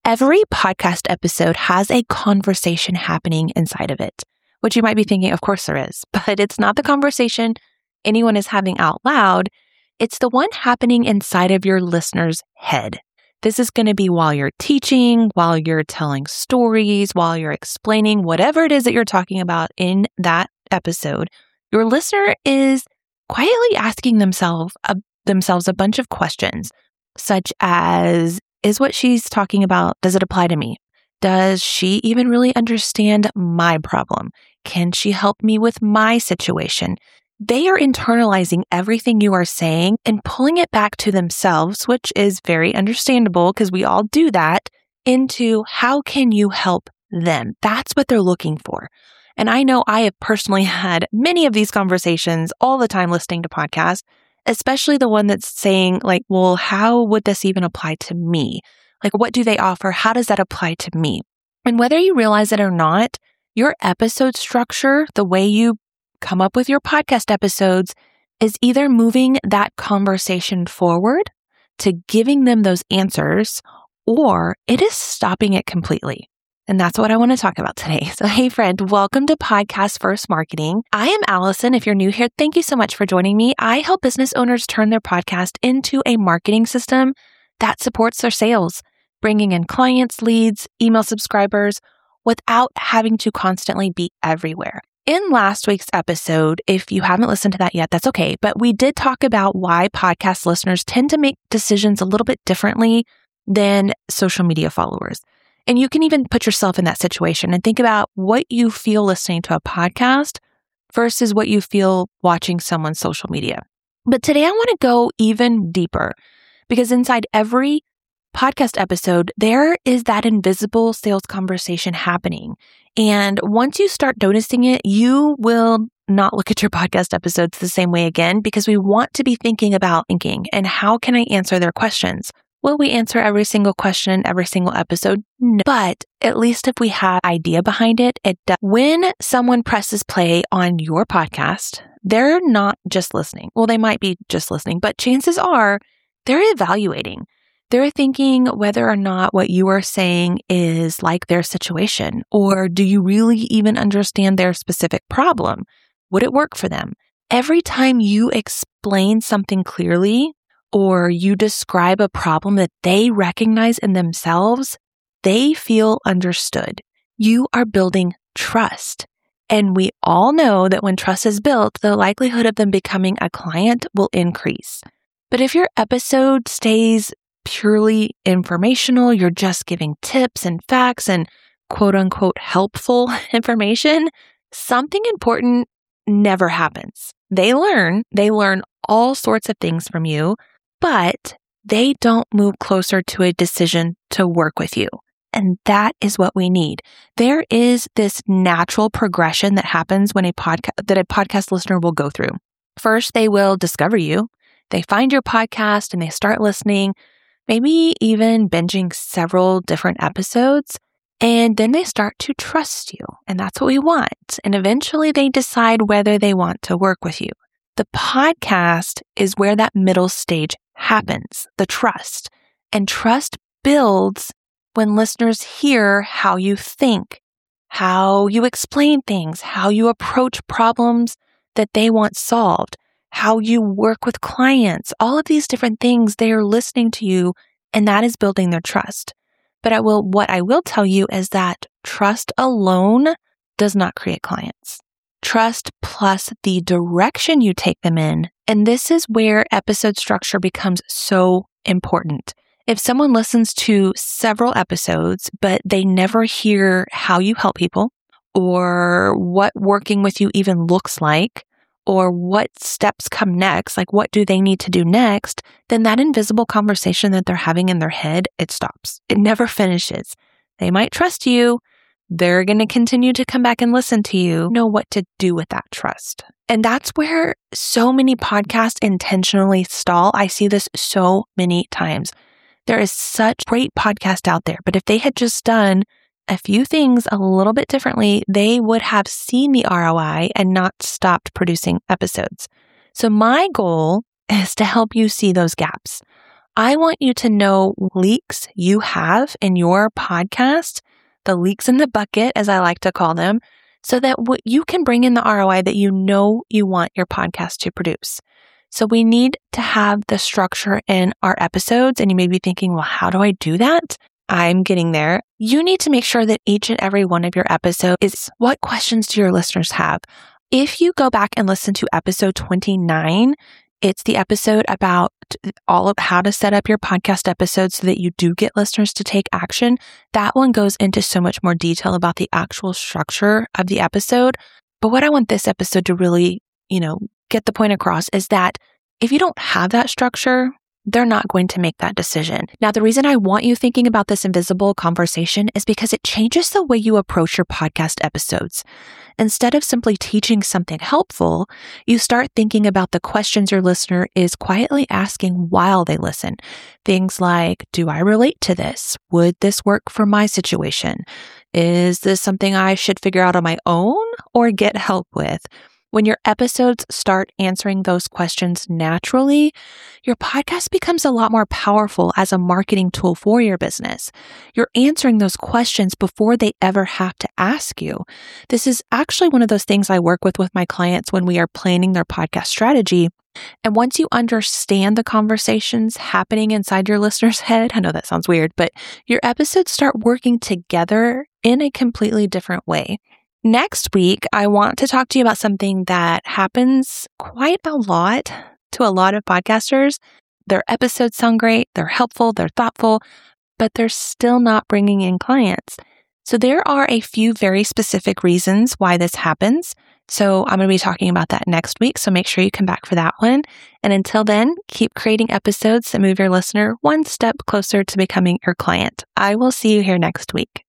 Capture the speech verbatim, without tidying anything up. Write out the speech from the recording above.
Every podcast episode has a conversation happening inside of it, which you might be thinking, of course there is, but it's not the conversation anyone is having out loud. It's the one happening inside of your listener's head. This is going to be while you're teaching, while you're telling stories, while you're explaining whatever it is that you're talking about in that episode. Your listener is quietly asking themselves a, themselves a bunch of questions, such as, is what she's talking about, does it apply to me? Does she even really understand my problem? Can she help me with my situation? They are internalizing everything you are saying and pulling it back to themselves, which is very understandable because we all do that, into how can you help them? That's what they're looking for. And I know I have personally had many of these conversations all the time listening to podcasts, especially the one that's saying like, well, how would this even apply to me? Like, what do they offer? How does that apply to me? And whether you realize it or not, your episode structure, the way you come up with your podcast episodes, is either moving that conversation forward to giving them those answers, or it is stopping it completely. And that's what I want to talk about today. So, hey friend, welcome to Podcast First Marketing. I am Allison. If you're new here, thank you so much for joining me. I help business owners turn their podcast into a marketing system that supports their sales, bringing in clients, leads, email subscribers, without having to constantly be everywhere. In last week's episode, if you haven't listened to that yet, that's okay. But we did talk about why podcast listeners tend to make decisions a little bit differently than social media followers. And you can even put yourself in that situation and think about what you feel listening to a podcast versus what you feel watching someone's social media. But today I want to go even deeper, because inside every podcast episode, there is that invisible sales conversation happening. And once you start noticing it, you will not look at your podcast episodes the same way again, because we want to be thinking about thinking and how can I answer their questions? Will we answer every single question in every single episode? No. But at least if we have idea behind it, it does. When someone presses play on your podcast, they're not just listening. Well, they might be just listening, but chances are they're evaluating. They're thinking whether or not what you are saying is like their situation, or do you really even understand their specific problem? Would it work for them? Every time you explain something clearly, or you describe a problem that they recognize in themselves, they feel understood. You are building trust. And we all know that when trust is built, the likelihood of them becoming a client will increase. But if your episode stays purely informational, you're just giving tips and facts and quote unquote helpful information, something important never happens. They learn, they learn all sorts of things from you, but they don't move closer to a decision to work with you. And that is what we need. There is this natural progression that happens when a podcast that a podcast listener will go through. First, they will discover you. They find your podcast and they start listening, maybe even binging several different episodes. And then they start to trust you. And that's what we want. And eventually they decide whether they want to work with you. The podcast is where that middle stage happens, the trust. And trust builds when listeners hear how you think, how you explain things, how you approach problems that they want solved, how you work with clients, all of these different things. They are listening to you, and that is building their trust. But I will, what I will tell you is that trust alone does not create clients. Trust plus the direction you take them in. And this is where episode structure becomes so important. If someone listens to several episodes, but they never hear how you help people, or what working with you even looks like, or what steps come next, like what do they need to do next, then that invisible conversation that they're having in their head, it stops. It never finishes. They might trust you. They're going to continue to come back and listen to you, know what to do with that trust. And that's where so many podcasts intentionally stall. I see this so many times. There is such great podcast out there, but if they had just done a few things a little bit differently, they would have seen the R O I and not stopped producing episodes. So my goal is to help you see those gaps. I want you to know leaks you have in your podcast, the leaks in the bucket, as I like to call them, so that what you can bring in the R O I that you know you want your podcast to produce. So we need to have the structure in our episodes. And you may be thinking, well, how do I do that? I'm getting there. You need to make sure that each and every one of your episodes is, what questions do your listeners have? If you go back and listen to episode twenty-nine, it's the episode about all of how to set up your podcast episodes so that you do get listeners to take action. That one goes into so much more detail about the actual structure of the episode. But what I want this episode to really, you know, get the point across is that if you don't have that structure, they're not going to make that decision. Now, the reason I want you thinking about this invisible conversation is because it changes the way you approach your podcast episodes. Instead of simply teaching something helpful, you start thinking about the questions your listener is quietly asking while they listen. Things like, do I relate to this? Would this work for my situation? Is this something I should figure out on my own or get help with? When your episodes start answering those questions naturally, your podcast becomes a lot more powerful as a marketing tool for your business. You're answering those questions before they ever have to ask you. This is actually one of those things I work with with my clients when we are planning their podcast strategy. And once you understand the conversations happening inside your listener's head, I know that sounds weird, but your episodes start working together in a completely different way. Next week, I want to talk to you about something that happens quite a lot to a lot of podcasters. Their episodes sound great, they're helpful, they're thoughtful, but they're still not bringing in clients. So there are a few very specific reasons why this happens. So I'm going to be talking about that next week. So make sure you come back for that one. And until then, keep creating episodes that move your listener one step closer to becoming your client. I will see you here next week.